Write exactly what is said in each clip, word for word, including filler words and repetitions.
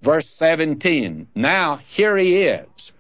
verse seventeen. Now here he is.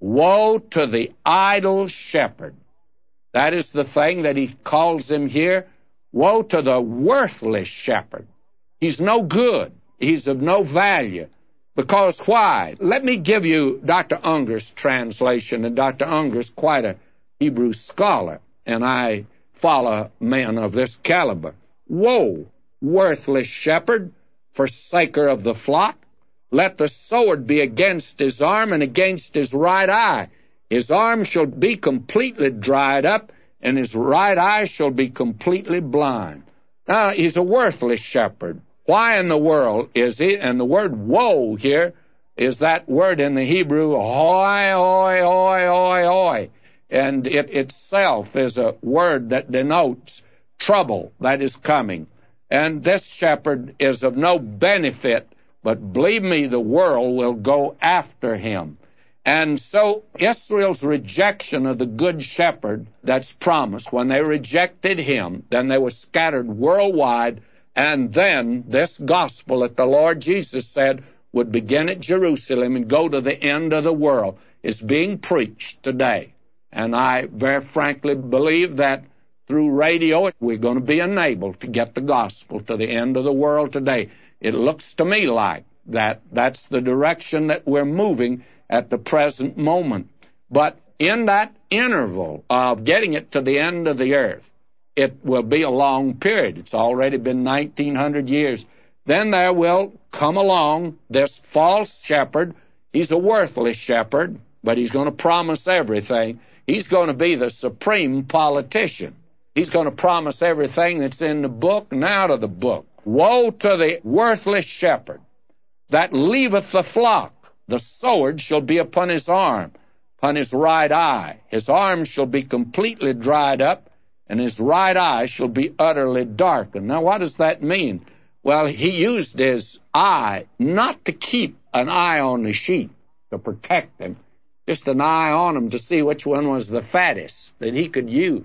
Woe to the idle shepherd. That is the thing that he calls him here. Woe to the worthless shepherd. He's no good. He's of no value. Because why? Let me give you Doctor Unger's translation, and Doctor Unger's quite a Hebrew scholar, and I follow men of this caliber. Woe, worthless shepherd, forsaker of the flock. Let the sword be against his arm and against his right eye. His arm shall be completely dried up, and his right eye shall be completely blind. Now, he's a worthless shepherd. Why in the world is he? And the word woe here is that word in the Hebrew, hoi, hoi, hoi, hoi, hoi. And it itself is a word that denotes trouble that is coming. And this shepherd is of no benefit, but believe me, the world will go after him. And so Israel's rejection of the good shepherd that's promised, when they rejected him, then they were scattered worldwide, and then this gospel that the Lord Jesus said would begin at Jerusalem and go to the end of the world is being preached today. And I very frankly believe that through radio we're going to be enabled to get the gospel to the end of the world today. It looks to me like that that's the direction that we're moving at the present moment. But in that interval of getting it to the end of the earth, it will be a long period. It's already been nineteen hundred years. Then there will come along this false shepherd. He's a worthless shepherd, but he's going to promise everything. He's going to be the supreme politician. He's going to promise everything that's in the book and out of the book. Woe to the worthless shepherd that leaveth the flock. The sword shall be upon his arm, upon his right eye. His arm shall be completely dried up, and his right eye shall be utterly darkened. Now, what does that mean? Well, he used his eye not to keep an eye on the sheep, to protect them, just an eye on them to see which one was the fattest that he could use.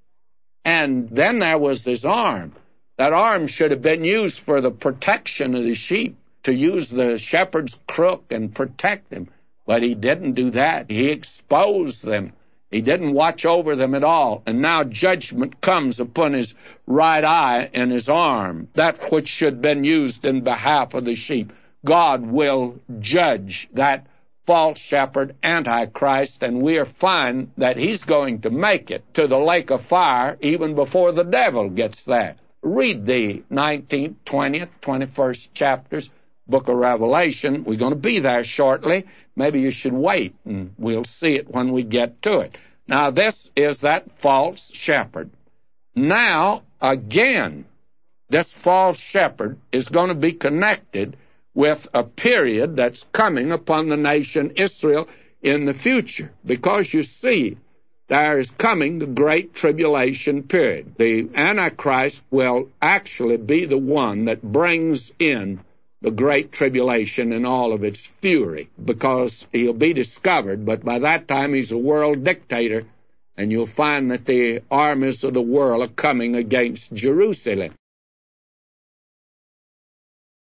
And then there was his arm. That arm should have been used for the protection of the sheep, to use the shepherd's crook and protect them. But he didn't do that. He exposed them. He didn't watch over them at all. And now judgment comes upon his right eye and his arm, that which should have been used in behalf of the sheep. God will judge that false shepherd, Antichrist, and we are finding that he's going to make it to the lake of fire even before the devil gets there. Read the nineteenth, twentieth, twenty-first chapters, book of Revelation. We're going to be there shortly. Maybe you should wait, and we'll see it when we get to it. Now, this is that false shepherd. Now, again, this false shepherd is going to be connected with a period that's coming upon the nation Israel in the future. Because, you see, there is coming the Great Tribulation period. The Antichrist will actually be the one that brings in the Great Tribulation in all of its fury, because he'll be discovered, but by that time he's a world dictator, and you'll find that the armies of the world are coming against Jerusalem.